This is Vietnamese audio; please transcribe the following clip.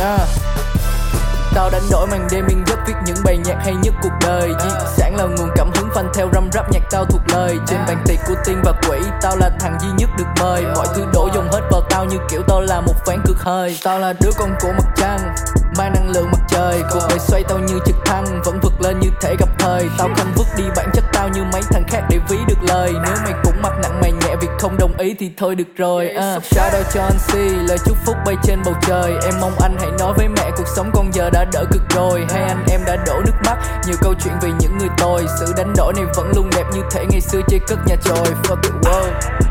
Tao đánh đổi màn đêm yên giấc viết những bài nhạc hay nhất cuộc đời. Di sản là nguồn cảm hứng fan theo răm rap nhạc tao thuộc lời. Trên bàn tiệc của tiên và quỷ, tao là thằng duy nhất được mời. Mọi thứ đổ dồn hết vào tao như kiểu tao là một ván cược hơi. Tao là đứa con của mặt trăng, mang năng lượng mặt trời. Cuộc đời xoay tao như trực thăng, vẫn vượt lên như thể gặp thời. Tao không vứt đi bản chất tao như mấy thằng khác để ví được lời. Nếu mày cũng mặc nặng mày nhẹ việc không đồng ý thì thôi được rồi. Shout out cho anh C, lời chúc phúc bay trên bầu trời. Em mong anh hãy nói với mẹ cuộc sống con giờ đã đỡ cực rồi. Hai anh em đã đổ nước mắt, nhiều câu chuyện về những người tồi. Sự đánh đổi này vẫn luôn đẹp như thể ngày xưa chơi cất nhà chòi. Fuck it, wow.